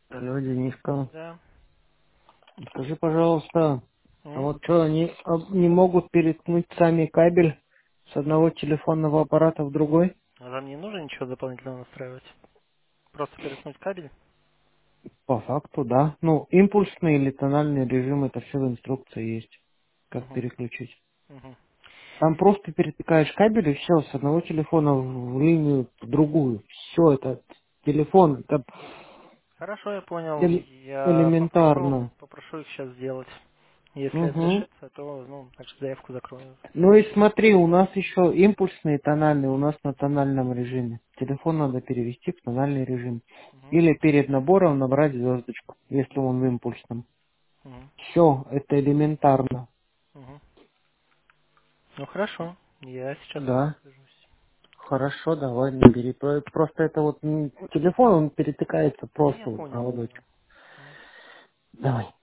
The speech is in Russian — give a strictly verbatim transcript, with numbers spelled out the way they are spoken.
Алло, Денишка. Да. Скажи, пожалуйста, а М? вот что, они а, не могут переткнуть сами кабель с одного телефонного аппарата в другой? А вам не нужно ничего дополнительно настраивать? Просто переткнуть кабель? По факту, да. Ну, импульсный или тональный режим, это все в инструкции есть, как Угу. переключить. Угу. Там просто перетыкаешь кабель и все, с одного телефона в линию в другую. Все, это телефон, это Хорошо, я понял. эле- Я попрошу, элементарно. попрошу их сейчас сделать. Если это Угу. решится, то, ну, значит, заявку закрою. Ну и смотри, у нас еще импульсные тональные, у нас на тональном режиме. Телефон надо перевести в тональный режим. Угу. Или перед набором набрать звездочку, если он в импульсном. Угу. Все, это элементарно. Угу. Ну, хорошо. Я сейчас с ними Да, свяжусь. хорошо, давай, набери. Про- Просто это вот м, телефон, он перетыкается Ну, я просто вот понял, проводочек. да. М. Давай.